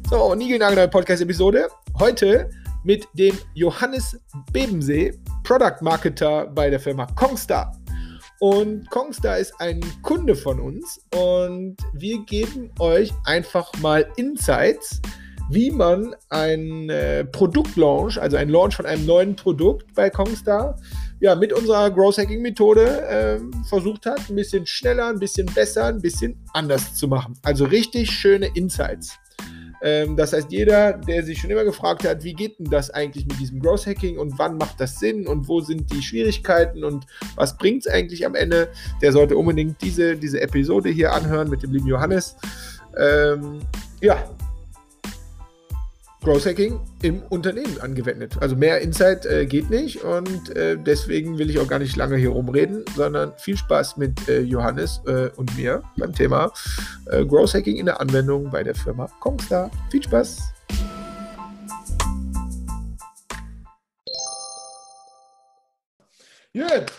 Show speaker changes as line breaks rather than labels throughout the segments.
So, niegelnagelneue Podcast-Episode. Heute mit dem Johannes Bebensee, Product Marketer bei der Firma Kongstar. Und Kongstar ist ein Kunde von uns und wir geben euch einfach mal Insights, wie man ein Produktlaunch, also ein Launch von einem neuen Produkt bei Kongstar, ja, mit unserer Growth Hacking Methode versucht hat, ein bisschen schneller, ein bisschen besser, ein bisschen anders zu machen. Also richtig schöne Insights. Das heißt, jeder, der sich schon immer gefragt hat, wie geht denn das eigentlich mit diesem Growth Hacking und wann macht das Sinn und wo sind die Schwierigkeiten und was bringt es eigentlich am Ende, der sollte unbedingt diese Episode hier anhören mit dem lieben Johannes. Growth Hacking im Unternehmen angewendet. Also mehr Insight geht nicht und deswegen will ich auch gar nicht lange hier rumreden, sondern viel Spaß mit Johannes und mir beim Thema Growth Hacking in der Anwendung bei der Firma Kongstar. Viel Spaß! Gut.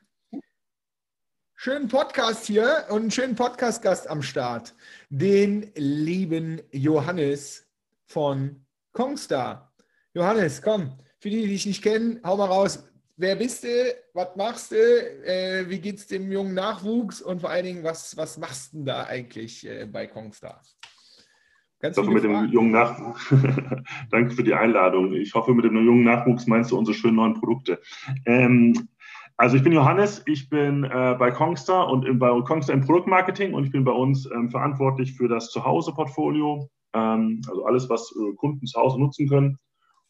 Schönen Podcast hier und einen schönen Podcast-Gast am Start. Den lieben Johannes von Kongstar. Johannes, komm, für die dich nicht kennen, hau mal raus. Wer bist du? Was machst du? Wie geht's dem jungen Nachwuchs? Und vor allen Dingen, was machst du denn da eigentlich bei Kongstar?
Ganz ich hoffe, mit dem jungen Nachwuchs. Danke für die Einladung. Ich hoffe, mit dem jungen Nachwuchs meinst du unsere schönen neuen Produkte. Also ich bin Johannes, ich bin bei Kongstar und bei Kongstar im Produktmarketing und ich bin bei uns verantwortlich für das Zuhause-Portfolio. Also alles, was Kunden zu Hause nutzen können.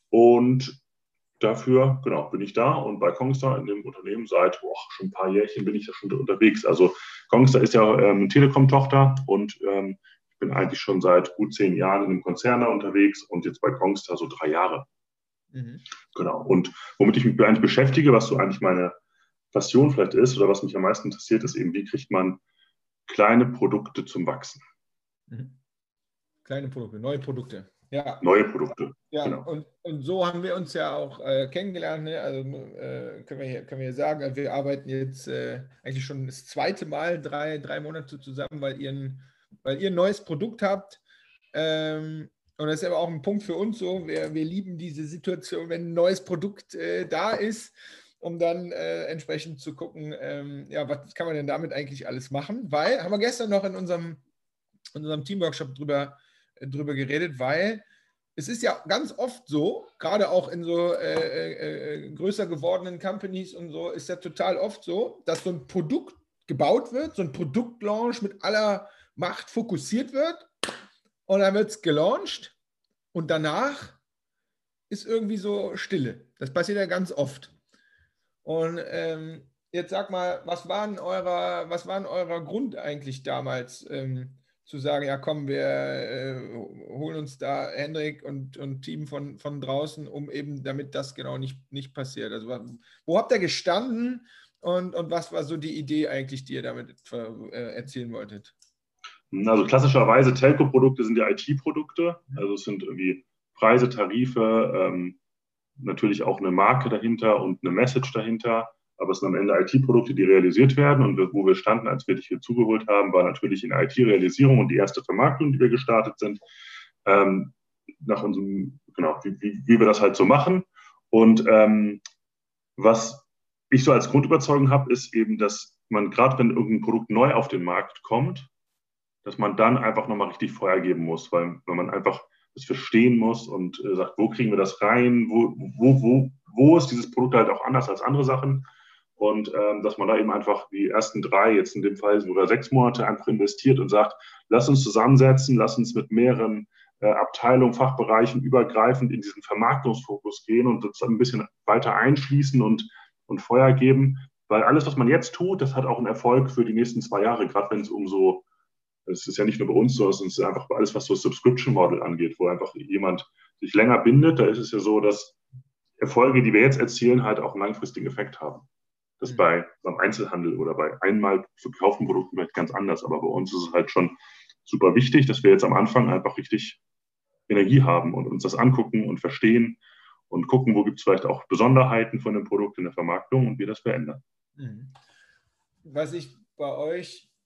Und dafür, genau, bin ich da und bei Kongstar in dem Unternehmen seit schon ein paar Jährchen bin ich da schon unterwegs. Also Kongstar ist ja eine Telekom-Tochter und ich bin eigentlich schon seit gut 10 Jahren in einem Konzern da unterwegs und jetzt bei Kongstar so 3 Jahre. Mhm. Genau. Und womit ich mich eigentlich beschäftige, was so eigentlich meine Passion vielleicht ist oder was mich am meisten interessiert, ist eben, wie kriegt man kleine Produkte zum Wachsen.
Mhm. Kleine Produkte, neue Produkte. Ja.
Neue Produkte.
Ja, genau. Und so haben wir uns ja auch kennengelernt. Ne? Also können wir hier sagen, wir arbeiten jetzt eigentlich schon das zweite Mal 3 Monate zusammen, weil ihr ein neues Produkt habt. Und das ist aber auch ein Punkt für uns so. Wir lieben diese Situation, wenn ein neues Produkt da ist, um dann entsprechend zu gucken, was kann man denn damit eigentlich alles machen? Weil, haben wir gestern noch in unserem Teamworkshop drüber geredet, weil es ist ja ganz oft so, gerade auch in so größer gewordenen Companies und so, ist ja total oft so, dass so ein Produkt gebaut wird, so ein Produktlaunch mit aller Macht fokussiert wird und dann wird es gelauncht und danach ist irgendwie so Stille. Das passiert ja ganz oft. Und jetzt sag mal, was waren eurer Grund eigentlich damals, zu sagen, ja komm, wir holen uns da Hendrik und Team von draußen, um eben, damit das genau nicht passiert. Also wo habt ihr gestanden und was war so die Idee eigentlich, die ihr damit erzielen wolltet?
Also klassischerweise Telco-Produkte sind ja IT-Produkte, also es sind irgendwie Preise, Tarife, natürlich auch eine Marke dahinter und eine Message dahinter. Aber es sind am Ende IT-Produkte, die realisiert werden. Und wo wir standen, als wir dich hier zugeholt haben, war natürlich in IT-Realisierung und die erste Vermarktung, die wir gestartet sind. Nach unserem, genau, wie wir das halt so machen. Und was ich so als Grundüberzeugung habe, ist eben, dass man gerade, wenn irgendein Produkt neu auf den Markt kommt, dass man dann einfach nochmal richtig Feuer geben muss, weil man einfach das verstehen muss und sagt, wo kriegen wir das rein, wo ist dieses Produkt halt auch anders als andere Sachen. Und dass man da eben einfach die ersten 3, jetzt in dem Fall sogar 6 Monate einfach investiert und sagt, lass uns zusammensetzen, lass uns mit mehreren Abteilungen, Fachbereichen übergreifend in diesen Vermarktungsfokus gehen und das ein bisschen weiter einschließen und Feuer geben. Weil alles, was man jetzt tut, das hat auch einen Erfolg für die nächsten 2 Jahre, gerade wenn es um so, es ist ja nicht nur bei uns so, es ist einfach alles, was so Subscription Model angeht, wo einfach jemand sich länger bindet, da ist es ja so, dass Erfolge, die wir jetzt erzielen, halt auch einen langfristigen Effekt haben. Das beim Einzelhandel oder bei einmal verkauften Produkten vielleicht ganz anders. Aber bei uns ist es halt schon super wichtig, dass wir jetzt am Anfang einfach richtig Energie haben und uns das angucken und verstehen und gucken, wo gibt es vielleicht auch Besonderheiten von dem Produkt in der Vermarktung und wir das verändern.
Was ich bei euch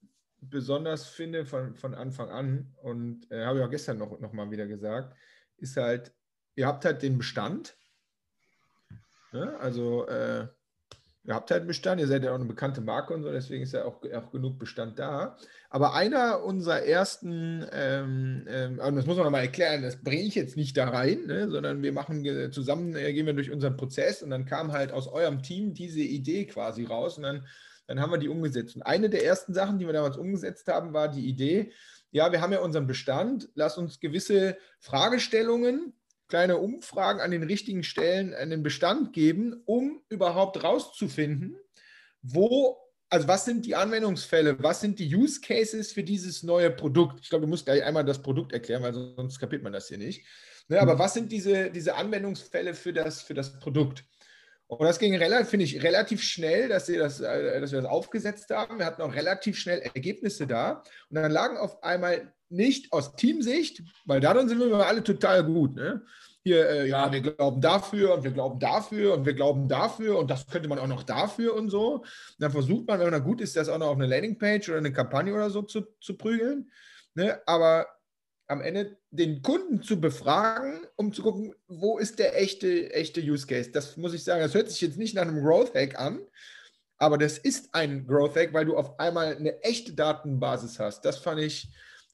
besonders finde von Anfang an, und habe ich auch gestern noch mal wieder gesagt, ist halt, ihr habt halt den Bestand, ne? Also ihr habt halt einen Bestand, ihr seid ja auch eine bekannte Marke und so, deswegen ist ja auch genug Bestand da. Aber einer unserer ersten, und das muss man nochmal erklären, das bringe ich jetzt nicht da rein, ne, sondern wir machen zusammen, gehen wir durch unseren Prozess, und dann kam halt aus eurem Team diese Idee quasi raus, und dann haben wir die umgesetzt. Und eine der ersten Sachen, die wir damals umgesetzt haben, war die Idee, ja, wir haben ja unseren Bestand, lass uns gewisse Fragestellungen, kleine Umfragen an den richtigen Stellen an den Bestand geben, um überhaupt rauszufinden, also was sind die Anwendungsfälle, was sind die Use Cases für dieses neue Produkt? Ich glaube, du musst gleich einmal das Produkt erklären, weil sonst kapiert man das hier nicht. Ne, aber was sind diese Anwendungsfälle für das Produkt? Und das ging finde ich, relativ schnell, dass wir das aufgesetzt haben. Wir hatten auch relativ schnell Ergebnisse da. Und dann lagen auf einmal nicht aus Teamsicht, weil darin sind wir alle total gut. Ne? Hier, ja, wir glauben dafür und wir glauben dafür und wir glauben dafür und das könnte man auch noch dafür und so. Und dann versucht man, wenn man da gut ist, das auch noch auf eine Landingpage oder eine Kampagne oder so zu prügeln. Ne? Aber am Ende den Kunden zu befragen, um zu gucken, wo ist der echte Use Case. Das muss ich sagen, das hört sich jetzt nicht nach einem Growth Hack an, aber das ist ein Growth Hack, weil du auf einmal eine echte Datenbasis hast. Das fand ich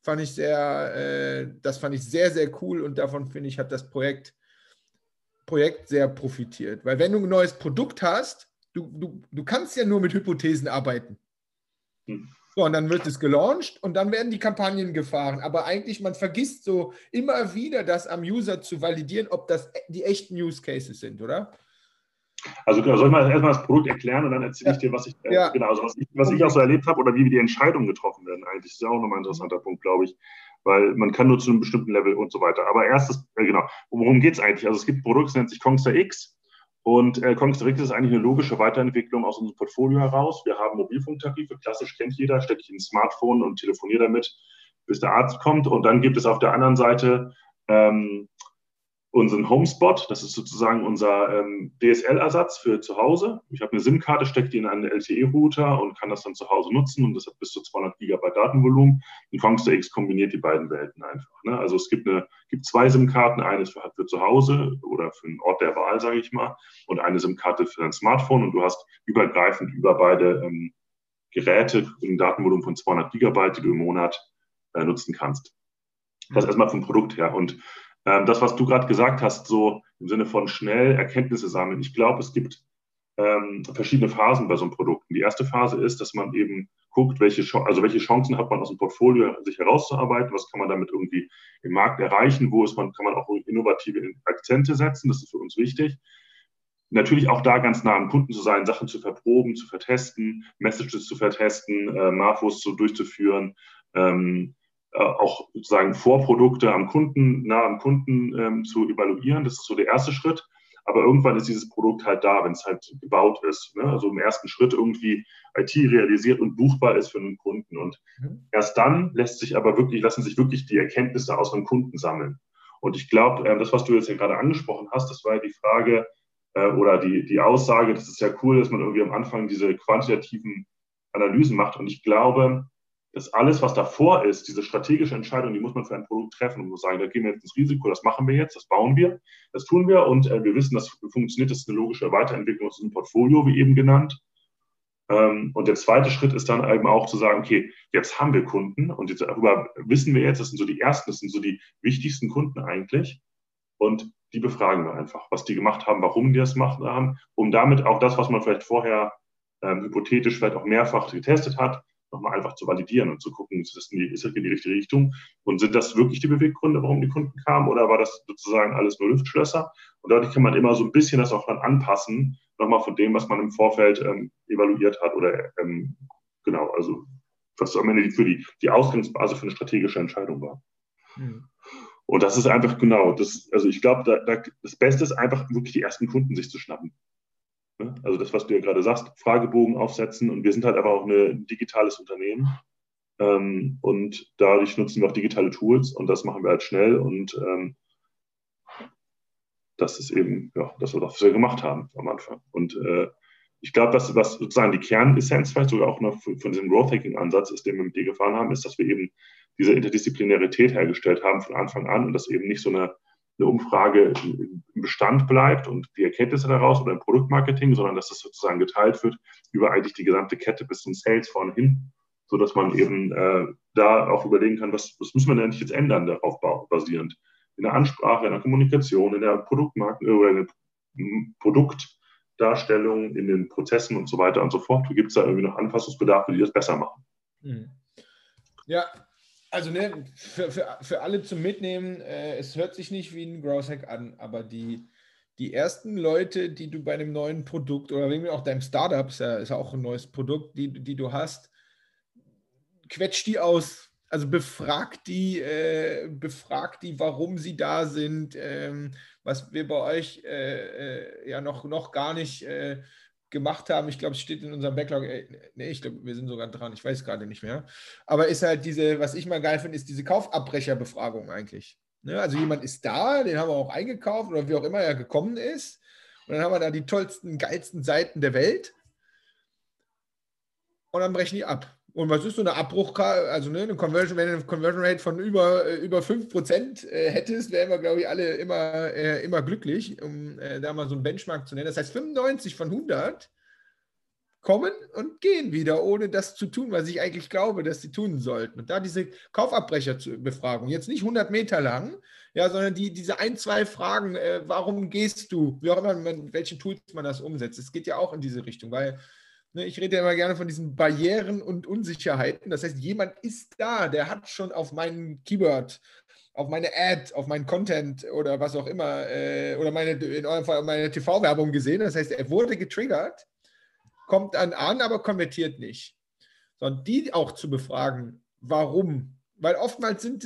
sehr, sehr cool, und davon, finde ich, hat das Projekt sehr profitiert. Weil wenn du ein neues Produkt hast, du kannst ja nur mit Hypothesen arbeiten. So, und dann wird es gelauncht und dann werden die Kampagnen gefahren. Aber eigentlich, man vergisst so immer wieder, das am User zu validieren, ob das die echten Use Cases sind, oder?
Also soll ich mal erstmal das Produkt erklären und dann erzähle ich dir, was genau, also was ich auch so erlebt habe oder wie die Entscheidungen getroffen werden eigentlich. Das ist ja auch nochmal ein interessanter Punkt, glaube ich, weil man kann nur zu einem bestimmten Level und so weiter. Aber erstes, genau, worum geht es eigentlich? Also es gibt ein Produkt, das nennt sich Kongster X. Und Kongster X ist eigentlich eine logische Weiterentwicklung aus unserem Portfolio heraus. Wir haben Mobilfunktarife, klassisch kennt jeder, stecke ich in ein Smartphone und telefoniere damit, bis der Arzt kommt. Und dann gibt es auf der anderen Seite unseren HomeSpot, das ist sozusagen unser DSL-Ersatz für zu Hause. Ich habe eine SIM-Karte, stecke die in einen LTE-Router und kann das dann zu Hause nutzen, und das hat bis zu 200 Gigabyte Datenvolumen. Und Kongster X kombiniert die beiden Welten einfach. Ne? Also es gibt zwei SIM-Karten, eine für zu Hause oder für einen Ort der Wahl, sage ich mal, und eine SIM-Karte für ein Smartphone, und du hast übergreifend über beide Geräte ein Datenvolumen von 200 Gigabyte, die du im Monat nutzen kannst. Das erstmal vom Produkt her. Und das, was du gerade gesagt hast, so im Sinne von schnell Erkenntnisse sammeln. Ich glaube, es gibt verschiedene Phasen bei so einem Produkt. Die erste Phase ist, dass man eben guckt, welche Chancen hat man aus dem Portfolio sich herauszuarbeiten, was kann man damit irgendwie im Markt erreichen, kann man auch innovative Akzente setzen, das ist für uns wichtig. Natürlich auch da ganz nah am Kunden zu sein, Sachen zu verproben, zu vertesten, Messages zu vertesten, Marfos durchzuführen, auch sozusagen Vorprodukte nah am Kunden zu evaluieren. Das ist so der erste Schritt. Aber irgendwann ist dieses Produkt halt da, wenn es halt gebaut ist. Ne? Also im ersten Schritt irgendwie IT realisiert und buchbar ist für einen Kunden. Und erst dann lassen sich wirklich die Erkenntnisse aus einem Kunden sammeln. Und ich glaube, das, was du jetzt ja gerade angesprochen hast, das war ja die Frage oder die Aussage, das ist ja cool, dass man irgendwie am Anfang diese quantitativen Analysen macht. Und ich glaube, dass alles, was davor ist, diese strategische Entscheidung, die muss man für ein Produkt treffen und muss sagen, da gehen wir jetzt ins Risiko, das machen wir jetzt, das bauen wir, das tun wir, und wir wissen, das funktioniert, das ist eine logische Weiterentwicklung aus unserem Portfolio, wie eben genannt. Und der zweite Schritt ist dann eben auch zu sagen, okay, jetzt haben wir Kunden und jetzt darüber wissen wir jetzt, das sind so die ersten, das sind so die wichtigsten Kunden eigentlich, und die befragen wir einfach, was die gemacht haben, warum die das gemacht haben, um damit auch das, was man vielleicht vorher hypothetisch vielleicht auch mehrfach getestet hat, nochmal einfach zu validieren und zu gucken, ist das in die richtige Richtung, und sind das wirklich die Beweggründe, warum die Kunden kamen, oder war das sozusagen alles nur Luftschlösser? Und dadurch kann man immer so ein bisschen das auch dann anpassen, nochmal von dem, was man im Vorfeld evaluiert hat, oder genau, also was am Ende für die Ausgangsbasis für eine strategische Entscheidung war. Und das ist einfach genau, also ich glaube, das Beste ist einfach wirklich die ersten Kunden sich zu schnappen. Also das, was du ja gerade sagst, Fragebogen aufsetzen, und wir sind halt aber auch ein digitales Unternehmen, und dadurch nutzen wir auch digitale Tools, und das machen wir halt schnell, und das ist eben, ja, das, was wir gemacht haben am Anfang. Und Ich glaube, was sozusagen die Kernessenz vielleicht sogar auch noch von diesem Growth-Hacking-Ansatz ist, den wir mit dir gefahren haben, ist, dass wir eben diese Interdisziplinarität hergestellt haben von Anfang an und dass eben nicht so eine Umfrage im Bestand bleibt und die Erkenntnisse daraus oder im Produktmarketing, sondern dass das sozusagen geteilt wird über eigentlich die gesamte Kette bis zum Sales vorne hin, sodass man eben da auch überlegen kann, was müssen wir denn eigentlich jetzt ändern, darauf basierend. In der Ansprache, in der Kommunikation, in der oder in der Produktdarstellung, in den Prozessen und so weiter und so fort. Gibt es da irgendwie noch Anpassungsbedarfe, die das besser machen?
Ja, also ne, für alle zum Mitnehmen, es hört sich nicht wie ein Growth Hack an, aber die ersten Leute, die du bei einem neuen Produkt oder wegen auch deinem Startup, ist ja auch ein neues Produkt, die du hast, quetsch die aus. Also befrag die, warum sie da sind, was wir bei euch ja noch gar nicht gemacht haben. Ich glaube, es steht in unserem Backlog. Nee, ich glaube, wir sind sogar dran. Ich weiß gerade nicht mehr. Aber ist halt was ich mal geil finde, ist diese Kaufabbrecherbefragung eigentlich. Ne? Also jemand ist da, den haben wir auch eingekauft oder wie auch immer er gekommen ist. Und dann haben wir da die tollsten, geilsten Seiten der Welt. Und dann brechen die ab. Und was ist so eine Abbruchkarte? Also eine Conversion, wenn du eine Conversion Rate von über 5% hättest, wären wir, glaube ich, alle immer glücklich, um da mal so einen Benchmark zu nennen. Das heißt, 95 von 100 kommen und gehen wieder, ohne das zu tun, was ich eigentlich glaube, dass sie tun sollten. Und da diese Kaufabbrecherbefragung, jetzt nicht 100 Meter lang, ja, sondern diese 1-2 Fragen, warum gehst du, wie auch immer, mit welchen Tools man das umsetzt. Es geht ja auch in diese Richtung, weil ich rede ja immer gerne von diesen Barrieren und Unsicherheiten. Das heißt, jemand ist da, der hat schon auf meinen Keyword, auf meine Ad, auf meinen Content oder was auch immer, oder in eurem Fall meine TV-Werbung gesehen. Das heißt, er wurde getriggert, kommt dann an, aber konvertiert nicht. Sondern die auch zu befragen, warum? Weil oftmals sind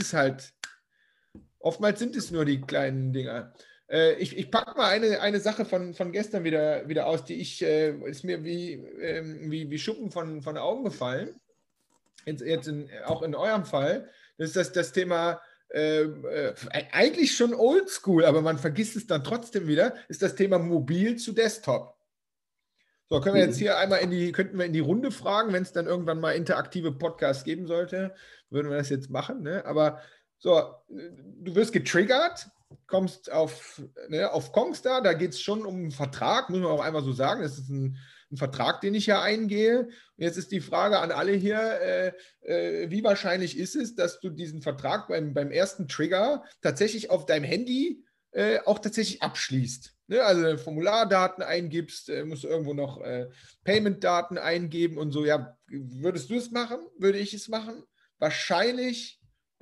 es nur die kleinen Dinger. Ich packe mal eine Sache von gestern wieder aus, die ist mir wie Schuppen von den Augen gefallen. Jetzt auch in eurem Fall. Das ist das Thema, eigentlich schon oldschool, aber man vergisst es dann trotzdem wieder, ist das Thema mobil zu Desktop. So, können wir jetzt hier einmal könnten wir in die Runde fragen, wenn es dann irgendwann mal interaktive Podcasts geben sollte, würden wir das jetzt machen. Ne? Aber so, du wirst getriggert, kommst auf Kongstar, da geht es schon um einen Vertrag, muss man auch einmal so sagen. Das ist ein Vertrag, den ich ja eingehe. Und jetzt ist die Frage an alle hier, wie wahrscheinlich ist es, dass du diesen Vertrag beim ersten Trigger tatsächlich auf deinem Handy auch tatsächlich abschließt? Ne? Also Formulardaten eingibst, musst du irgendwo noch Payment-Daten eingeben und so. Ja, würdest du es machen? Würde ich es machen? Wahrscheinlich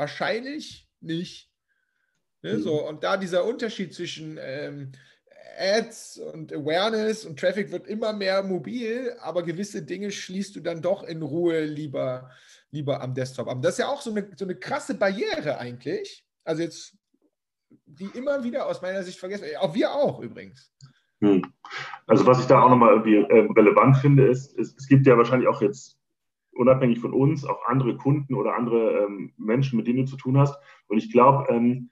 nicht. Ne? So, und da dieser Unterschied zwischen Ads und Awareness und Traffic wird immer mehr mobil, aber gewisse Dinge schließt du dann doch in Ruhe lieber am Desktop ab. Das ist ja auch so eine krasse Barriere eigentlich. Also jetzt, die immer wieder aus meiner Sicht vergessen, auch wir auch übrigens.
Also was ich da auch nochmal irgendwie relevant finde, ist, es gibt ja wahrscheinlich auch jetzt unabhängig von uns auch andere Kunden oder andere Menschen, mit denen du zu tun hast. Und ich glaube,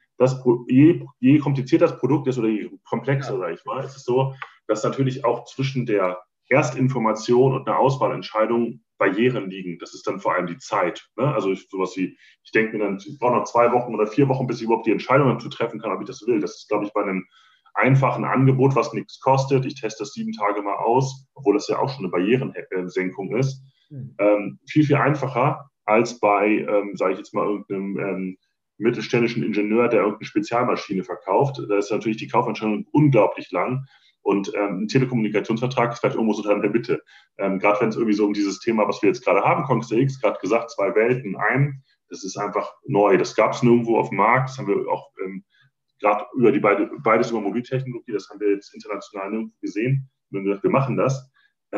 je komplizierter das Produkt ist oder je komplexer, sage ich mal, ist es so, dass natürlich auch zwischen der Erstinformation und einer Auswahlentscheidung Barrieren liegen. Das ist dann vor allem die Zeit. Ne? Also sowas wie, ich denke mir dann, ich brauche noch 2 Wochen oder 4 Wochen, bis ich überhaupt die Entscheidung dazu treffen kann, ob ich das will. Das ist, glaube ich, bei einem einfachen Angebot, was nichts kostet. Ich teste das 7 Tage mal aus, obwohl das ja auch schon eine Barrierensenkung ist. Viel, viel einfacher als bei, sage ich jetzt mal, irgendeinem mittelständischen Ingenieur, der irgendeine Spezialmaschine verkauft. Da ist natürlich die Kaufentscheidung unglaublich lang. Und ein Telekommunikationsvertrag ist vielleicht irgendwo so in der Mitte. Gerade wenn es irgendwie so um dieses Thema, was wir jetzt gerade haben, Kongstar X, gerade gesagt, 2 Welten in einem, das ist einfach neu. Das gab es nirgendwo auf dem Markt. Das haben wir auch gerade über beides über Mobiltechnologie, das haben wir jetzt international nirgendwo gesehen. Wir haben gesagt, wir machen das.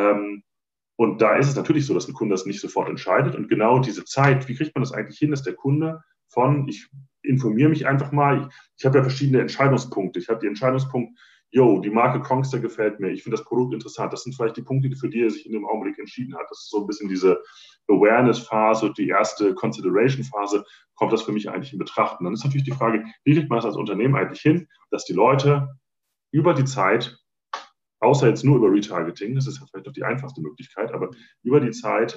Und da ist es natürlich so, dass ein Kunde das nicht sofort entscheidet. Und genau diese Zeit, wie kriegt man das eigentlich hin, dass der Kunde ich informiere mich einfach mal, ich habe ja verschiedene Entscheidungspunkte. Ich habe die Entscheidungspunkt, die Marke Kongstar gefällt mir, ich finde das Produkt interessant. Das sind vielleicht die Punkte, für die er sich in dem Augenblick entschieden hat. Das ist so ein bisschen diese Awareness-Phase, die erste Consideration-Phase, kommt das für mich eigentlich in Betracht. Und dann ist natürlich die Frage, wie kriegt man das als Unternehmen eigentlich hin, dass die Leute über die Zeit außer jetzt nur über Retargeting, das ist ja vielleicht noch die einfachste Möglichkeit, aber über die Zeit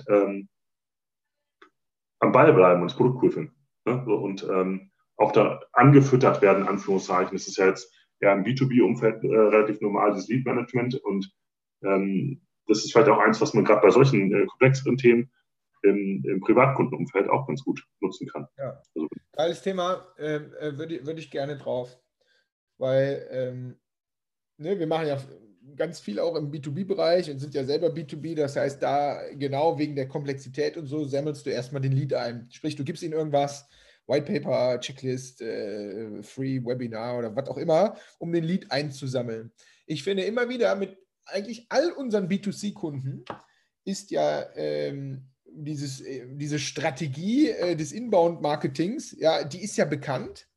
am Ball bleiben und das Produkt cool finden. Ne? So, und auch da angefüttert werden, in Anführungszeichen. Das ist ja jetzt ja im B2B-Umfeld relativ normal, das Lead-Management. Und das ist vielleicht auch eins, was man gerade bei solchen komplexeren Themen im Privatkundenumfeld auch ganz gut nutzen kann.
Ja.
Also,
Geiles Thema, würd ich gerne drauf, weil ne, wir machen ja ganz viel auch im B2B-Bereich und sind ja selber B2B, das heißt, da genau wegen der Komplexität und so sammelst du erstmal den Lead ein. Sprich, du gibst ihnen irgendwas, White Paper, Checklist, Free Webinar oder was auch immer, um den Lead einzusammeln. Ich finde immer wieder mit eigentlich all unseren B2C-Kunden ist ja diese Strategie des Inbound-Marketings, ja, die ist ja bekannt,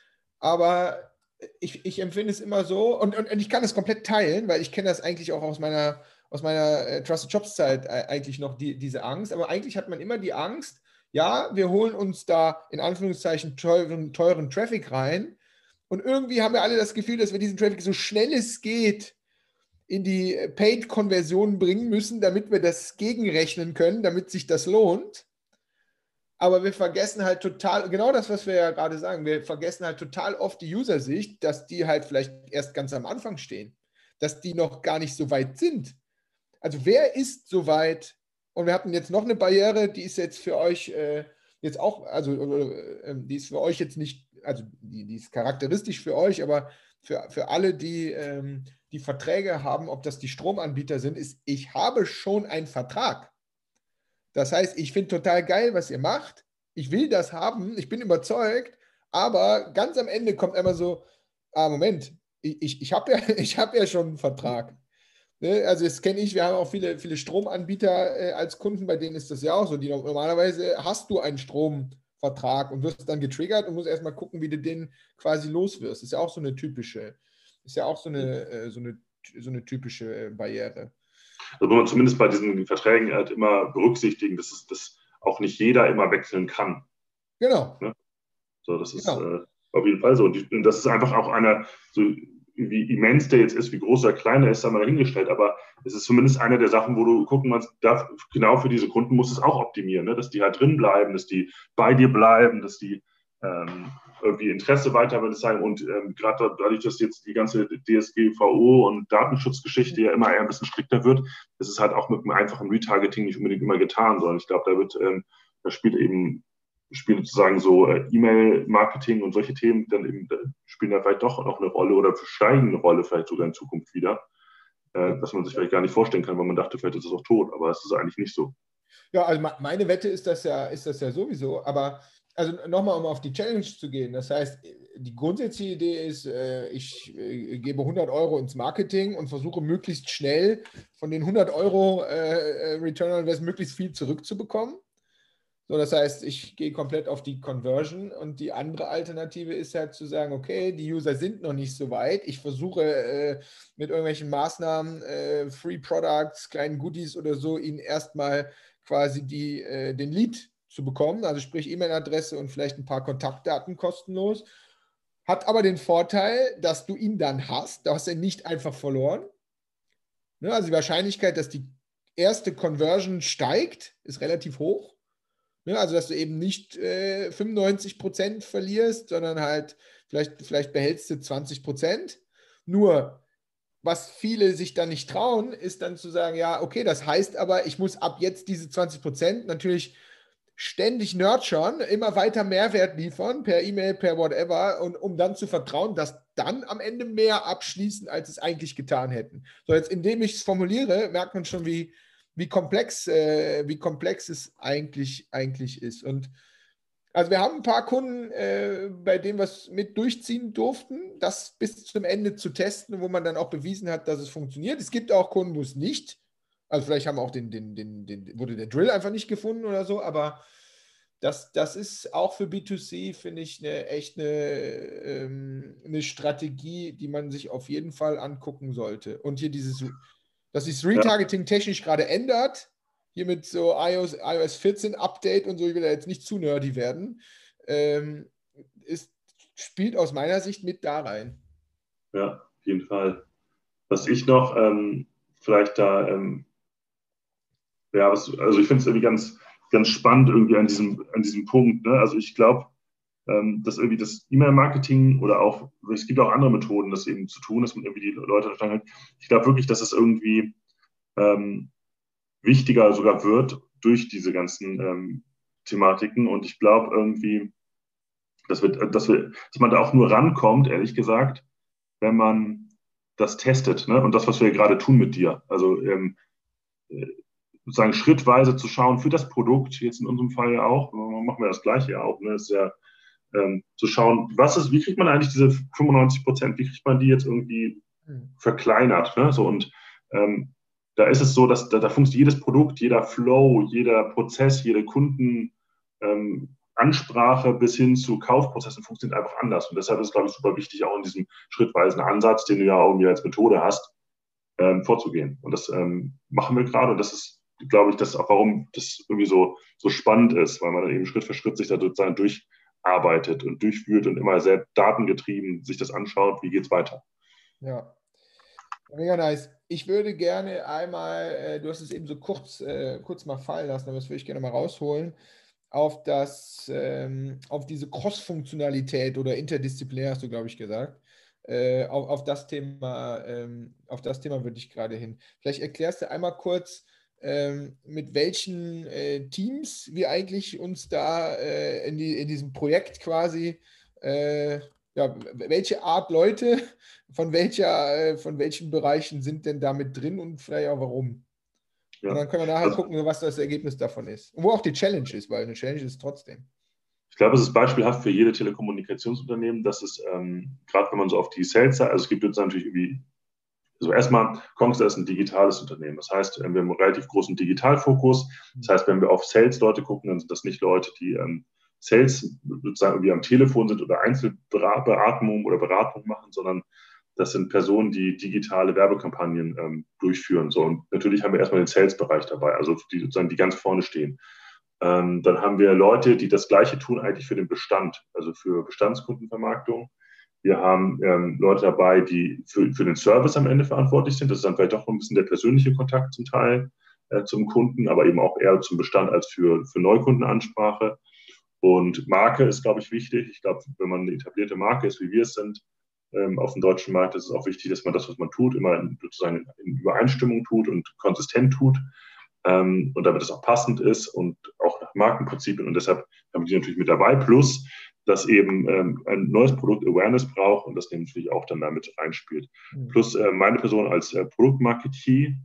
aber ich empfinde es immer so und ich kann es komplett teilen, weil ich kenne das eigentlich auch aus meiner Trusted Shops Zeit eigentlich noch diese Angst, aber eigentlich hat man immer die Angst, ja, wir holen uns da in Anführungszeichen teuren Traffic rein und irgendwie haben wir alle das Gefühl, dass wir diesen Traffic so schnell es geht in die Paid-Konversion bringen müssen, damit wir das gegenrechnen können, damit sich das lohnt. Aber wir vergessen halt total, genau das, was wir ja gerade sagen, wir vergessen halt total oft die User-Sicht, dass die halt vielleicht erst ganz am Anfang stehen, dass die noch gar nicht so weit sind. Also wer ist so weit? Und wir hatten jetzt noch eine Barriere, die ist jetzt für euch jetzt auch, also die ist für euch jetzt nicht, also die ist charakteristisch für euch, aber für alle, die Verträge haben, ob das die Stromanbieter sind, ist, ich habe schon einen Vertrag. Das heißt, ich finde total geil, was ihr macht. Ich will das haben, ich bin überzeugt, aber ganz am Ende kommt immer so, Moment, ich habe ja, hab ja schon einen Vertrag. Ne? Also das kenne ich, wir haben auch viele Stromanbieter als Kunden, bei denen ist das ja auch so. Normalerweise hast du einen Stromvertrag und wirst dann getriggert und musst erstmal gucken, wie du den quasi loswirst. Ist ja auch so eine typische, ist ja auch so eine typische Barriere.
also muss man zumindest bei diesen Verträgen halt immer berücksichtigen, dass das auch nicht jeder immer wechseln kann.
Genau.
Ne? So, das ist
Genau.
auf jeden Fall so. Und das ist einfach auch einer, so wie immens der jetzt ist, wie groß oder klein er ist, haben wir dahingestellt. Aber es ist zumindest eine der Sachen, wo du gucken musst, genau für diese Kunden musst du es auch optimieren, ne? Dass die halt drin bleiben, dass die bei dir bleiben, dass die irgendwie Interesse weiter zeigen. Und gerade dadurch, dass jetzt die ganze DSGVO und Datenschutzgeschichte ja immer eher ein bisschen strikter wird, ist es halt auch mit einem einfachen Retargeting nicht unbedingt immer getan, sondern ich glaube, da spielt sozusagen so E-Mail-Marketing und solche Themen dann eben spielen da vielleicht doch noch eine Rolle oder steigen eine Rolle vielleicht sogar in Zukunft wieder, was man sich vielleicht gar nicht vorstellen kann, weil man dachte, vielleicht ist es auch tot, aber es ist eigentlich nicht so.
Ja, also meine Wette ist das ja sowieso, aber also nochmal, um auf die Challenge zu gehen, das heißt, die grundsätzliche Idee ist, ich gebe 100 Euro ins Marketing und versuche möglichst schnell von den 100 Euro Return on Investment möglichst viel zurückzubekommen. So, das heißt, ich gehe komplett auf die Conversion und die andere Alternative ist halt zu sagen, okay, die User sind noch nicht so weit. Ich versuche mit irgendwelchen Maßnahmen, Free Products, kleinen Goodies oder so, ihnen erstmal quasi den Lead zu bekommen, also sprich E-Mail-Adresse und vielleicht ein paar Kontaktdaten kostenlos. Hat aber den Vorteil, dass du ihn dann hast, du hast ihn nicht einfach verloren. Ne? Also die Wahrscheinlichkeit, dass die erste Conversion steigt, ist relativ hoch. Ne, also, dass du eben nicht 95% verlierst, sondern halt vielleicht behältst du 20%. Nur, was viele sich dann nicht trauen, ist dann zu sagen, ja, okay, das heißt aber, ich muss ab jetzt diese 20% natürlich ständig nurturen, immer weiter Mehrwert liefern, per E-Mail, per whatever, und um dann zu vertrauen, dass dann am Ende mehr abschließen, als es eigentlich getan hätten. So, jetzt indem ich es formuliere, merkt man schon, wie komplex es eigentlich ist. Und also wir haben ein paar Kunden, bei denen wir es mit durchziehen durften, das bis zum Ende zu testen, wo man dann auch bewiesen hat, dass es funktioniert. Es gibt auch Kunden, wo es nicht. Also vielleicht haben auch wurde der Drill einfach nicht gefunden oder so, aber das ist auch für B2C, finde ich, eine Strategie, die man sich auf jeden Fall angucken sollte. Und hier dass sich das
Ja,
Retargeting technisch gerade ändert, hier mit so iOS 14 Update und so, ich will da jetzt nicht zu nerdy werden, ähm, spielt aus meiner Sicht mit da rein.
ja, auf jeden Fall. Was ich noch vielleicht da, ja, also ich finde es irgendwie ganz spannend irgendwie an diesem Punkt. Ne? Also ich glaube, dass irgendwie das E-Mail-Marketing oder auch, es gibt auch andere Methoden, das eben zu tun, dass man irgendwie die Leute da hält. Ich glaube wirklich, dass es irgendwie ähm, wichtiger sogar wird durch diese ganzen Thematiken. Und ich glaube irgendwie, dass man da auch nur rankommt, ehrlich gesagt, wenn man das testet. Ne? Und das, was wir gerade tun mit dir. Also äh, sozusagen schrittweise zu schauen für das Produkt, jetzt in unserem Fall ja auch, machen wir das gleiche ja auch, ne? Ist ja zu schauen, wie kriegt man eigentlich diese 95%, wie kriegt man die jetzt irgendwie verkleinert, ne? So, und ähm, da ist es so, dass da funktioniert jedes Produkt, jeder Flow, jeder Prozess, jede Kundenansprache bis hin zu Kaufprozessen funktioniert einfach anders. Und deshalb ist es, glaube ich, super wichtig, auch in diesem schrittweisen Ansatz, den du ja irgendwie als Methode hast, vorzugehen. Und das machen wir gerade. Und das ist, glaube ich, das auch, warum das irgendwie so spannend ist, weil man dann eben Schritt für Schritt sich da sozusagen durcharbeitet und durchführt und immer sehr datengetrieben sich das anschaut, wie geht es weiter.
Ja, mega nice. Ich würde gerne einmal, du hast es eben so kurz mal fallen lassen, aber das würde ich gerne mal rausholen, auf diese Cross-Funktionalität oder interdisziplinär, hast du, glaube ich, gesagt. Auf das Thema würde ich gerade hin. Vielleicht erklärst du einmal kurz, mit welchen Teams wir eigentlich uns da in diesem Projekt quasi, ja, welche Art Leute von welchen Bereichen sind denn da mit drin und vielleicht auch warum? Und
Ja.
dann können wir nachher
Also,
gucken, was das Ergebnis davon ist. Und wo auch die Challenge ist, weil eine Challenge ist trotzdem.
ich glaube, es ist beispielhaft für jede Telekommunikationsunternehmen, dass es, gerade wenn man so auf die Sales, also es gibt jetzt natürlich irgendwie, also erstmal, Kongstar ist ein digitales Unternehmen. Das heißt, wir haben einen relativ großen Digitalfokus. Das heißt, wenn wir auf Sales-Leute gucken, dann sind das nicht Leute, die Sales sozusagen irgendwie am Telefon sind oder Einzelberatung oder Beratung machen, sondern das sind Personen, die digitale Werbekampagnen durchführen. So, und natürlich haben wir erstmal den Sales-Bereich dabei, also die sozusagen die ganz vorne stehen. Dann haben wir Leute, die das Gleiche tun eigentlich für den Bestand, also für Bestandskundenvermarktung. Wir haben Leute dabei, die für den Service am Ende verantwortlich sind. Das ist dann vielleicht doch ein bisschen der persönliche Kontakt zum Teil zum Kunden, aber eben auch eher zum Bestand als für Neukundenansprache. Und Marke ist, glaube ich, wichtig. Ich glaube, wenn man eine etablierte Marke ist, wie wir es sind, auf dem deutschen Markt, ist es auch wichtig, dass man das, was man tut, immer sozusagen in Übereinstimmung tut und konsistent tut. Und damit es auch passend ist und auch nach Markenprinzipien. Und deshalb haben wir die natürlich mit dabei. Plus, dass eben ein neues Produkt Awareness braucht und das natürlich auch dann damit reinspielt. Plus meine Person als Produktmarketing.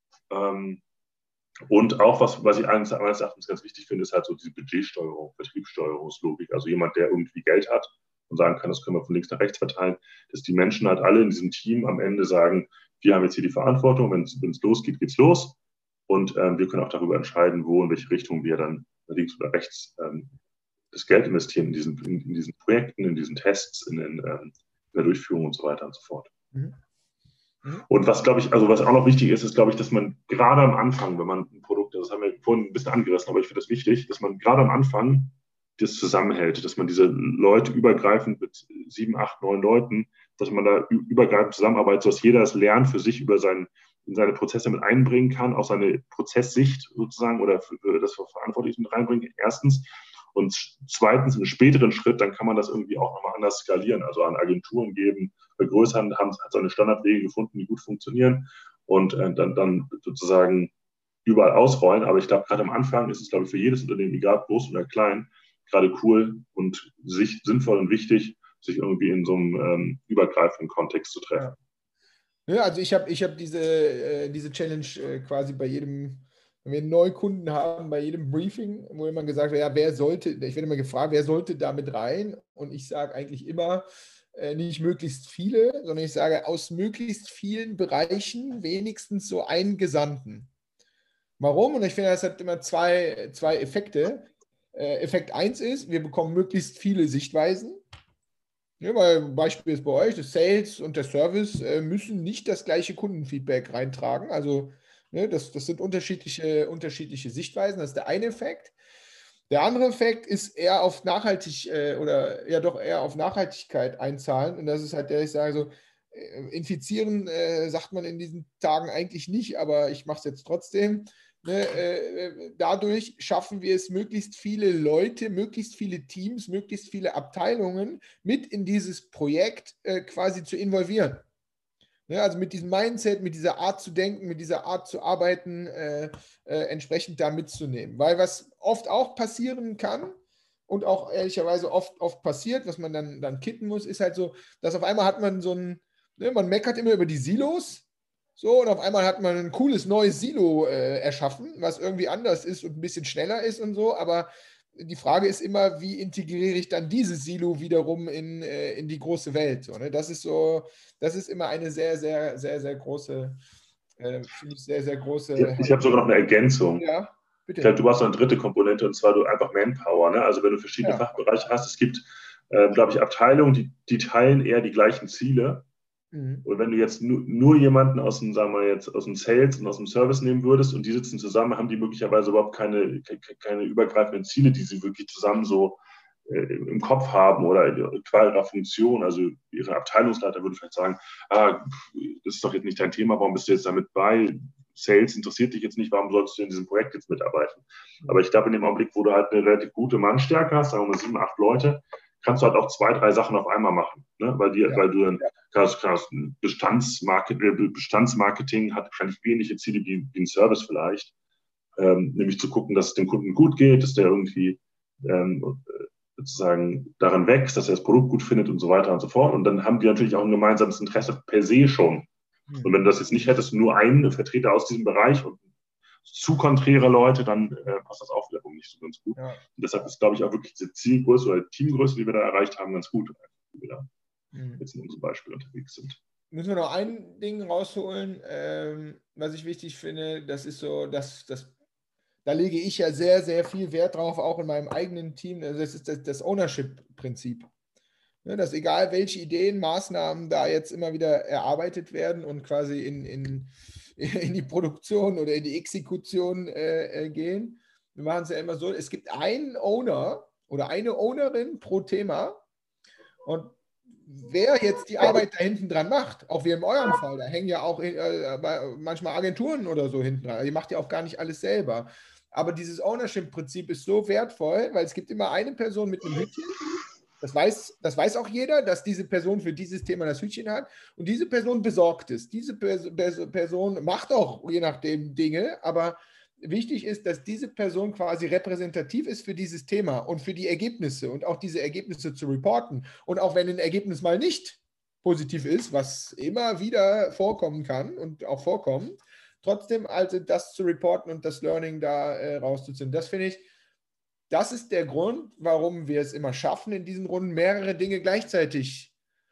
Und auch, was ich meines Erachtens ganz wichtig finde, ist halt so diese Budgetsteuerung, Vertriebssteuerungslogik. Also jemand, der irgendwie Geld hat und sagen kann, das können wir von links nach rechts verteilen, dass die Menschen halt alle in diesem Team am Ende sagen, wir haben jetzt hier die Verantwortung, wenn es losgeht, geht's los. Und wir können auch darüber entscheiden, wo in welche Richtung wir dann links oder rechts das Geld investieren in diesen Projekten, in diesen Tests, in der Durchführung und so weiter und so fort.
Mhm. Mhm.
Und was, glaube ich, also was auch noch wichtig ist, ist, glaube ich, dass man gerade am Anfang, wenn man ein Produkt, das haben wir vorhin ein bisschen angerissen, aber ich finde das wichtig, dass man gerade am Anfang das zusammenhält, dass man diese Leute übergreifend mit 7, 8, 9 Leuten, dass man da übergreifend zusammenarbeitet, sodass jeder das Lernen für sich in seine Prozesse mit einbringen kann, auch seine Prozesssicht sozusagen oder für das Verantwortliche mit reinbringen, erstens. Und zweitens, im späteren Schritt, dann kann man das irgendwie auch nochmal anders skalieren, also an Agenturen geben, vergrößern, hat seine Standardwege gefunden, die gut funktionieren und dann sozusagen überall ausrollen. Aber ich glaube, gerade am Anfang ist es, glaube ich, für jedes Unternehmen, egal groß oder klein, gerade cool und sinnvoll und wichtig, sich irgendwie in so einem übergreifenden Kontext zu treffen.
Ja, also ich hab diese Challenge quasi bei jedem, wenn wir einen Neukunden haben, bei jedem Briefing, wo immer gesagt wird, ja, ich werde immer gefragt, wer sollte da mit rein? Und ich sage eigentlich immer, nicht möglichst viele, sondern ich sage aus möglichst vielen Bereichen wenigstens so einen Gesandten. Warum? Und ich finde, das hat immer zwei Effekte. Effekt 1 ist, wir bekommen möglichst viele Sichtweisen. Ja, weil Beispiel ist bei euch, das Sales und der Service müssen nicht das gleiche Kundenfeedback reintragen. Also das sind unterschiedliche Sichtweisen. Das ist der eine Effekt. Der andere Effekt ist eher auf nachhaltig oder ja doch eher auf Nachhaltigkeit einzahlen. Und das ist halt der, ich sage so, infizieren sagt man in diesen Tagen eigentlich nicht, aber ich mache es jetzt trotzdem. Ne, dadurch schaffen wir es, möglichst viele Leute, möglichst viele Teams, möglichst viele Abteilungen mit in dieses Projekt quasi zu involvieren. Ne, also mit diesem Mindset, mit dieser Art zu denken, mit dieser Art zu arbeiten, entsprechend da mitzunehmen. Weil was oft auch passieren kann und auch ehrlicherweise oft passiert, was man dann kitten muss, ist halt so, dass auf einmal hat man so ein, ne, man meckert immer über die Silos. So, und auf einmal hat man ein cooles neues Silo erschaffen, was irgendwie anders ist und ein bisschen schneller ist und so. Aber die Frage ist immer, wie integriere ich dann dieses Silo wiederum in die große Welt? So, ne? Das ist so, das ist immer eine sehr, sehr, sehr, sehr große, finde ich, sehr, sehr große.
Ich habe sogar noch eine Ergänzung.
Ja,
Ich glaube,
bitte.
du hast noch eine dritte Komponente, und zwar du einfach Manpower. Ne? Also wenn du verschiedene
Ja.
Fachbereiche hast, es gibt, glaube ich, Abteilungen, die teilen eher die gleichen Ziele.
Mhm.
Und wenn du jetzt nur jemanden aus dem, sagen wir jetzt, aus dem Sales und aus dem Service nehmen würdest und die sitzen zusammen, haben die möglicherweise überhaupt keine übergreifenden Ziele, die sie wirklich zusammen so im Kopf haben oder qua ihrer Funktion. Also ihre Abteilungsleiter würde vielleicht sagen, das ist doch jetzt nicht dein Thema, warum bist du jetzt damit bei? Sales interessiert dich jetzt nicht, warum sollst du in diesem Projekt jetzt mitarbeiten? Aber ich glaube, in dem Augenblick, wo du halt eine relativ gute Mannstärke hast, sagen wir mal 7, 8 Leute, kannst du halt auch 2, 3 Sachen auf einmal machen. Ne? Weil du dann Bestandsmarketing hat wahrscheinlich ähnliche Ziele wie ein Service vielleicht. Nämlich zu gucken, dass es dem Kunden gut geht, dass der irgendwie sozusagen daran wächst, dass er das Produkt gut findet und so weiter und so fort. Und dann haben die natürlich auch ein gemeinsames Interesse per se schon. Und wenn du das jetzt nicht hättest, nur einen Vertreter aus diesem Bereich und zu konträre Leute, dann passt das auch wiederum nicht so ganz gut. Ja. Und deshalb ist, glaube ich, auch wirklich diese Zielgröße oder Teamgröße, die wir da erreicht haben, ganz gut, wie wir da jetzt in unserem Beispiel unterwegs sind.
Müssen wir noch ein Ding rausholen, was ich wichtig finde, das ist so, da lege ich ja sehr, sehr viel Wert drauf, auch in meinem eigenen Team, also das ist das Ownership-Prinzip. Ne, dass egal welche Ideen, Maßnahmen da jetzt immer wieder erarbeitet werden und quasi in die Produktion oder in die Exekution gehen. Wir machen es ja immer so, es gibt einen Owner oder eine Ownerin pro Thema und wer jetzt die Arbeit da hinten dran macht, auch wie in eurem Fall, da hängen ja auch manchmal Agenturen oder so hinten dran, ihr macht ja auch gar nicht alles selber. Aber dieses Ownership-Prinzip ist so wertvoll, weil es gibt immer eine Person mit einem Hütchen. Das weiß auch jeder, dass diese Person für dieses Thema das Hütchen hat. Und diese Person besorgt es. Diese Person macht auch je nachdem Dinge, aber wichtig ist, dass diese Person quasi repräsentativ ist für dieses Thema und für die Ergebnisse und auch diese Ergebnisse zu reporten. Und auch wenn ein Ergebnis mal nicht positiv ist, was immer wieder vorkommen kann und auch vorkommt, trotzdem also das zu reporten und das Learning da rauszuziehen. Das finde ich, das ist der Grund, warum wir es immer schaffen, in diesen Runden mehrere Dinge gleichzeitig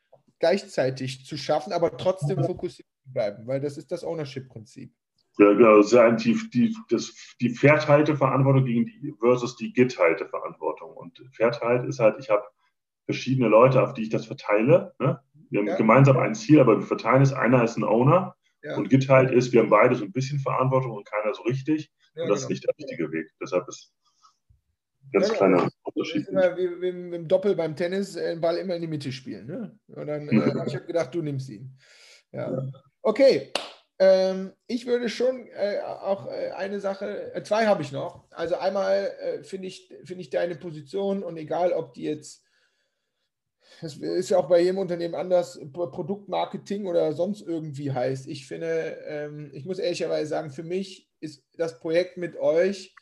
zu schaffen, aber trotzdem fokussiert zu bleiben, weil das ist das Ownership-Prinzip.
Ja, genau, das ist ja die Pferdhalteverantwortung gegen versus die Git-Halteverantwortung. Und Pferdhalt ist halt, ich habe verschiedene Leute, auf die ich das verteile. Ne? Wir haben gemeinsam ein Ziel, aber wir verteilen es. Einer ist ein Owner und Git-Halt ist, wir haben beide so ein bisschen Verantwortung und keiner so richtig. Und das ist nicht der richtige Weg. Deshalb ist ganz kleiner Unterschied.
Das ist immer wie im Doppel beim Tennis, den Ball immer in die Mitte spielen. Ne? Und dann habe ich gedacht, du nimmst ihn. Ja. Okay. Ich würde schon auch eine Sache, 2 habe ich noch. Also einmal finde ich deine Position und egal, ob die jetzt, das ist ja auch bei jedem Unternehmen anders, Produktmarketing oder sonst irgendwie heißt. Ich finde, ich muss ehrlicherweise sagen, für mich ist das Projekt mit euch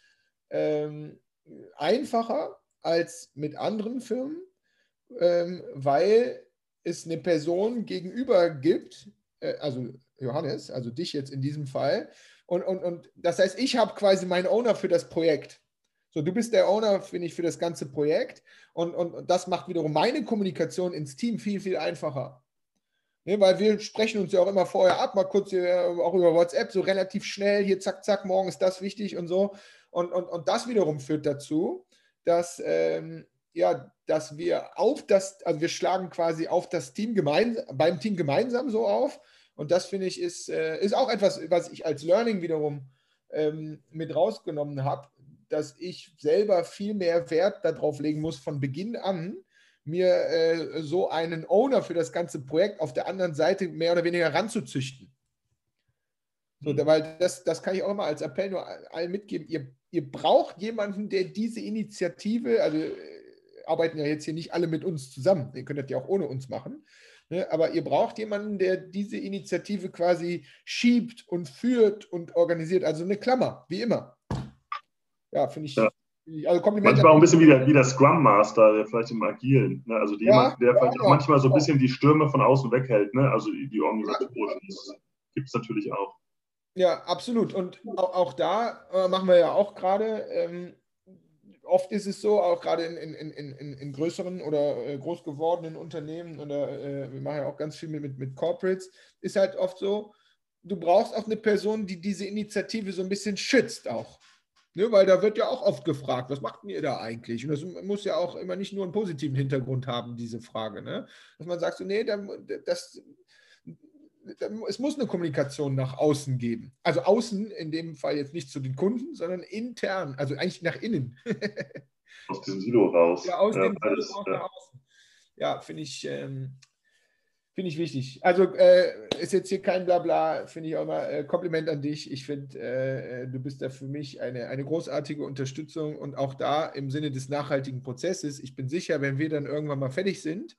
einfacher als mit anderen Firmen, weil es eine Person gegenüber gibt, also Johannes, also dich jetzt in diesem Fall. Und das heißt, ich habe quasi meinen Owner für das Projekt. So, du bist der Owner, finde ich, für das ganze Projekt. Und das macht wiederum meine Kommunikation ins Team viel, viel einfacher. Ne, weil wir sprechen uns ja auch immer vorher ab, mal kurz hier, auch über WhatsApp, so relativ schnell, hier zack, zack, morgen ist das wichtig und so. Und das wiederum führt dazu, dass, dass wir also wir schlagen quasi auf das Team beim Team gemeinsam so auf. Und das finde ich ist auch etwas, was ich als Learning wiederum mit rausgenommen habe, dass ich selber viel mehr Wert darauf legen muss von Beginn an, mir so einen Owner für das ganze Projekt auf der anderen Seite mehr oder weniger ranzuzüchten. So, weil das kann ich auch immer als Appell nur allen mitgeben. Ihr braucht jemanden, der diese Initiative, also arbeiten ja jetzt hier nicht alle mit uns zusammen, ihr könnt das ja auch ohne uns machen, ne? Aber ihr braucht jemanden, der diese Initiative quasi schiebt und führt und organisiert. Also eine Klammer, wie immer. Ja, finde ich.
Ja.
Also Kompliment
Manchmal auch ein
an
bisschen wie der Scrum Master, der vielleicht im Agilen. Ne? Also
ja,
jemand, der vielleicht auch manchmal so ein
ja.
bisschen die Stürme von außen weghält. Ne? Also die organisatorischen. Das gibt es natürlich auch.
Ja, absolut. Und auch da machen wir ja auch gerade, oft ist es so, auch gerade in größeren oder groß gewordenen Unternehmen, oder wir machen ja auch ganz viel mit Corporates, ist halt oft so, du brauchst auch eine Person, die diese Initiative so ein bisschen schützt auch. Ne, weil da wird ja auch oft gefragt, was macht denn ihr da eigentlich? Und das muss ja auch immer nicht nur einen positiven Hintergrund haben, diese Frage. Ne? Dass man sagt, so, nee, es muss eine Kommunikation nach außen geben. Also außen in dem Fall jetzt nicht zu den Kunden, sondern intern, also eigentlich nach innen.
Aus diesem Silo raus.
Ja, aus
Ja,
dem Silo
alles,
auch
ja.
nach außen. Ja, finde ich wichtig. Also ist jetzt hier kein Blabla, finde ich auch mal Kompliment an dich. Ich finde, du bist da für mich eine großartige Unterstützung und auch da im Sinne des nachhaltigen Prozesses. Ich bin sicher, wenn wir dann irgendwann mal fertig sind,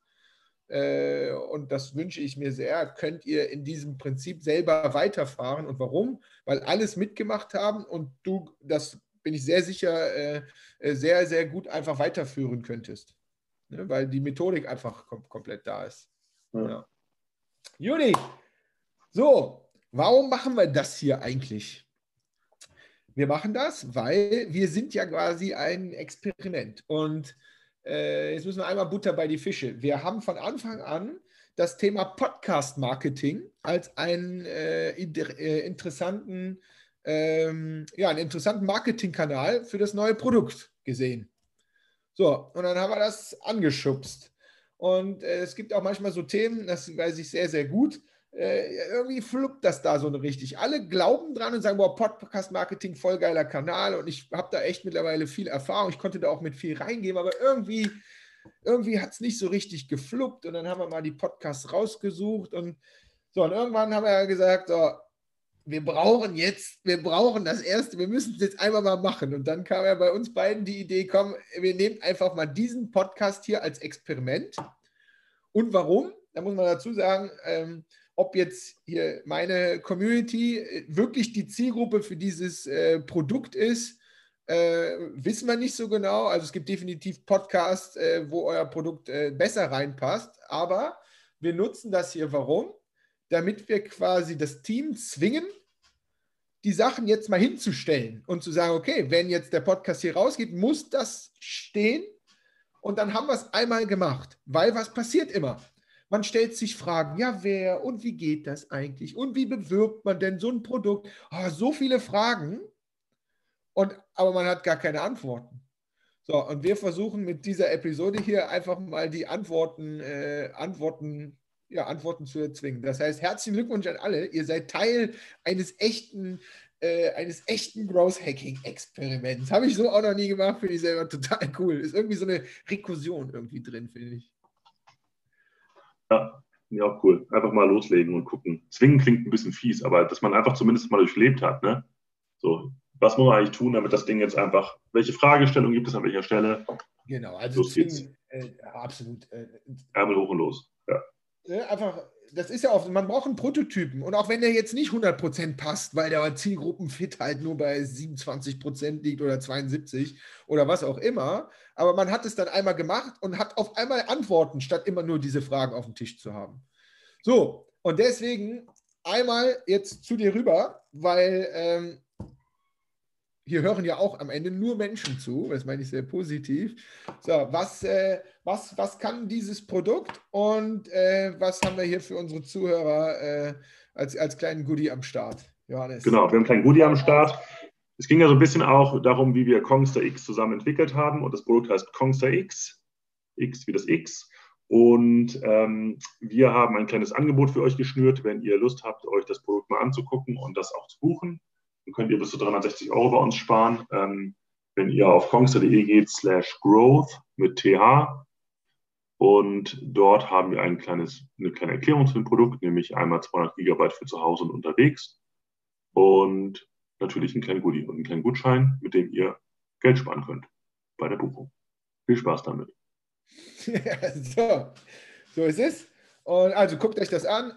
und das wünsche ich mir sehr, könnt ihr in diesem Prinzip selber weiterfahren. Und warum? Weil alles mitgemacht haben und du, das bin ich sehr sicher, sehr, sehr gut einfach weiterführen könntest. Ne? Weil die Methodik einfach komplett da ist.
Ja.
Ja. Juni, so, warum machen wir das hier eigentlich? Wir machen das, weil wir sind ja quasi ein Experiment. Und jetzt müssen wir einmal Butter bei die Fische. Wir haben von Anfang an das Thema Podcast-Marketing als einen interessanten, einen interessanten Marketingkanal für das neue Produkt gesehen. So, und dann haben wir das angeschubst. Und es gibt auch manchmal so Themen, das weiß ich sehr, sehr gut. Irgendwie fluppt das da so richtig. Alle glauben dran und sagen, boah, Podcast-Marketing, voll geiler Kanal. Und ich habe da echt mittlerweile viel Erfahrung. Ich konnte da auch mit viel reingeben, aber irgendwie hat es nicht so richtig gefluppt. Und dann haben wir mal die Podcasts rausgesucht. Und so, und irgendwann haben wir ja gesagt, so, wir brauchen das Erste, wir müssen es jetzt einmal mal machen. Und dann kam ja bei uns beiden die Idee, komm, wir nehmen einfach mal diesen Podcast hier als Experiment. Und warum? Da muss man dazu sagen, ob jetzt hier meine Community wirklich die Zielgruppe für dieses Produkt ist, wissen wir nicht so genau. Also es gibt definitiv Podcasts, wo euer Produkt besser reinpasst. Aber wir nutzen das hier, warum? Damit wir quasi das Team zwingen, die Sachen jetzt mal hinzustellen und zu sagen, okay, wenn jetzt der Podcast hier rausgeht, muss das stehen und dann haben wir es einmal gemacht. Weil was passiert immer? Man stellt sich Fragen, ja, wer und wie geht das eigentlich und wie bewirbt man denn so ein Produkt? Oh, so viele Fragen, aber man hat gar keine Antworten. So, und wir versuchen mit dieser Episode hier einfach mal die Antworten zu erzwingen. Das heißt, herzlichen Glückwunsch an alle. Ihr seid Teil eines echten Growth Hacking Experiments. Habe ich so auch noch nie gemacht, finde ich selber total cool. Ist irgendwie so eine Rekursion irgendwie drin, finde ich.
Ja, ja, auch cool. Einfach mal loslegen und gucken. Zwingen klingt ein bisschen fies, aber dass man einfach zumindest mal durchlebt hat, ne? So, was muss man eigentlich tun, damit das Ding jetzt einfach, welche Fragestellung gibt es an welcher Stelle?
Genau, also
los geht's.
Absolut.
Ärmel hoch und los. Ja.
Einfach, das ist ja oft, man braucht einen Prototypen. Und auch wenn der jetzt nicht 100% passt, weil der Zielgruppenfit halt nur bei 27% liegt oder 72% oder was auch immer, aber man hat es dann einmal gemacht und hat auf einmal Antworten, statt immer nur diese Fragen auf dem Tisch zu haben. So, und deswegen einmal jetzt zu dir rüber, weil hier hören ja auch am Ende nur Menschen zu, das meine ich sehr positiv. So, was kann dieses Produkt und was haben wir hier für unsere Zuhörer als kleinen Goodie am Start? Johannes.
Genau, wir haben einen kleinen Goodie am Start. Es ging ja so ein bisschen auch darum, wie wir Kongster X zusammen entwickelt haben und das Produkt heißt Kongster X, X wie das X. Und wir haben ein kleines Angebot für euch geschnürt, wenn ihr Lust habt, euch das Produkt mal anzugucken und das auch zu buchen. Dann könnt ihr bis zu 360 € bei uns sparen, wenn ihr auf kongster.de geht /growth mit TH. Und dort haben wir eine kleine Erklärung zu dem Produkt, nämlich einmal 200 GB für zu Hause und unterwegs und natürlich einen kleinen Goodie und einen kleinen Gutschein, mit dem ihr Geld sparen könnt bei der Buchung. Viel Spaß damit.
Ja, so ist es. Und also guckt euch das an,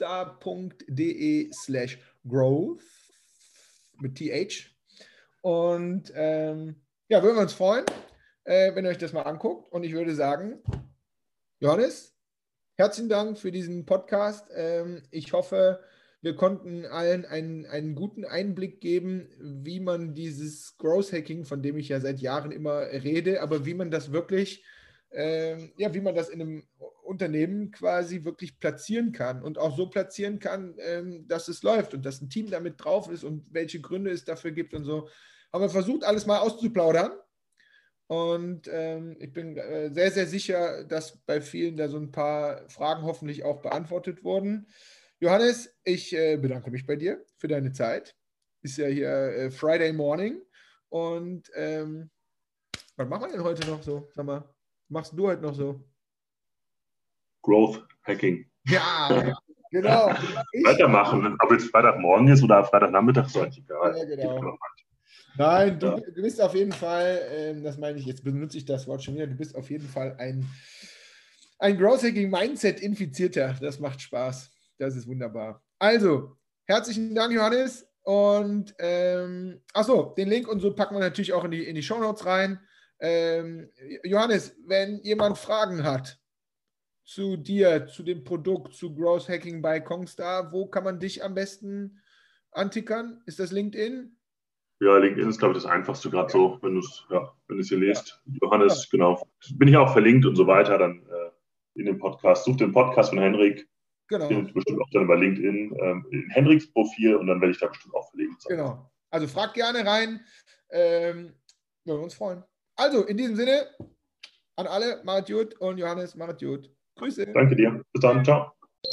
kongstar.de/growth mit TH. Und würden wir uns freuen, wenn ihr euch das mal anguckt. Und ich würde sagen, Johannes, herzlichen Dank für diesen Podcast. Ich hoffe, wir konnten allen einen guten Einblick geben, wie man dieses Growth Hacking, von dem ich ja seit Jahren immer rede, aber wie man das wirklich, wie man das in einem Unternehmen quasi wirklich platzieren kann und auch so platzieren kann, dass es läuft und dass ein Team damit drauf ist und welche Gründe es dafür gibt und so. Haben wir versucht, alles mal auszuplaudern. Und ich bin sehr, sehr sicher, dass bei vielen da so ein paar Fragen hoffentlich auch beantwortet wurden. Johannes, ich bedanke mich bei dir für deine Zeit. Ist ja hier Friday Morning. Und was machen wir denn heute noch so? Sag mal, was machst du heute noch so?
Growth Hacking.
Ja, genau.
Weitermachen. Ob jetzt Freitagmorgen ist oder Freitagnachmittag, ist eigentlich egal.
Ja, genau. Nein, du bist auf jeden Fall, das meine ich, jetzt benutze ich das Wort schon wieder, du bist auf jeden Fall ein Growth Hacking Mindset Infizierter. Das macht Spaß. Das ist wunderbar. Also, herzlichen Dank, Johannes. Und, den Link und so packen wir natürlich auch in die Shownotes rein. Johannes, wenn jemand Fragen hat zu dir, zu dem Produkt, zu Growth Hacking bei Kongstar, wo kann man dich am besten antickern? Ist das LinkedIn?
Ja, LinkedIn ist, glaube ich, das Einfachste gerade so, wenn du es hier liest. Ja. Johannes, genau. Bin ich auch verlinkt und so weiter, dann in dem Podcast. Such den Podcast von Henrik.
Genau.
Findet bestimmt auch dann bei LinkedIn in Henriks Profil und dann werde ich da bestimmt auch verlinkt sein.
Genau. Also fragt gerne rein. Würden wir uns freuen. Also, in diesem Sinne, an alle, macht gut und Johannes, macht gut. Grüße.
Danke dir. Bis dann. Ciao.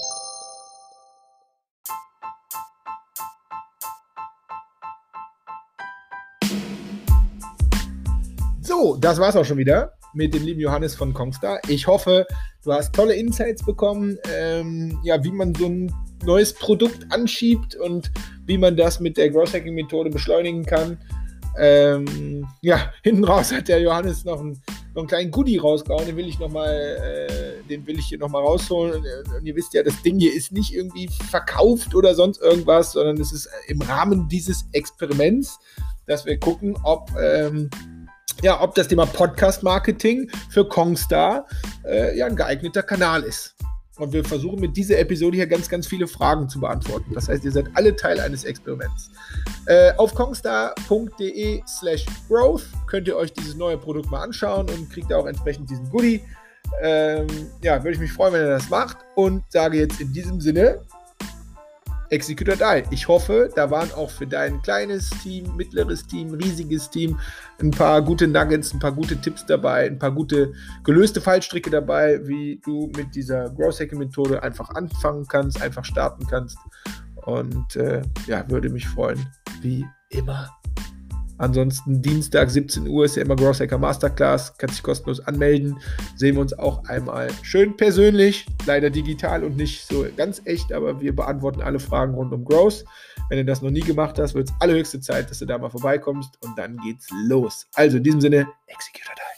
So, das war's auch schon wieder mit dem lieben Johannes von Kongstar. Ich hoffe, du hast tolle Insights bekommen, wie man so ein neues Produkt anschiebt und wie man das mit der Growth Hacking Methode beschleunigen kann. Hinten raus hat der Johannes noch einen kleinen Goodie rausgehauen, den will ich hier nochmal rausholen. Und ihr wisst ja, das Ding hier ist nicht irgendwie verkauft oder sonst irgendwas, sondern es ist im Rahmen dieses Experiments, dass wir gucken, ob das Thema Podcast-Marketing für Kongstar ein geeigneter Kanal ist. Und wir versuchen mit dieser Episode hier ganz, ganz viele Fragen zu beantworten. Das heißt, ihr seid alle Teil eines Experiments. Auf kongstar.de/growth könnt ihr euch dieses neue Produkt mal anschauen und kriegt auch entsprechend diesen Goodie. Würde ich mich freuen, wenn ihr das macht und sage jetzt in diesem Sinne, Execute or Die. Ich hoffe, da waren auch für dein kleines Team, mittleres Team, riesiges Team ein paar gute Nuggets, ein paar gute Tipps dabei, ein paar gute gelöste Fallstricke dabei, wie du mit dieser Growth Hacking Methode einfach anfangen kannst, einfach starten kannst. Und würde mich freuen, wie immer. Ansonsten Dienstag 17 Uhr ist ja immer Growth Hacker Masterclass, kannst dich kostenlos anmelden. Sehen wir uns auch einmal schön persönlich, leider digital und nicht so ganz echt, aber wir beantworten alle Fragen rund um Growth. Wenn du das noch nie gemacht hast, wird es allerhöchste Zeit, dass du da mal vorbeikommst und dann geht's los. Also in diesem Sinne, Execute or Die.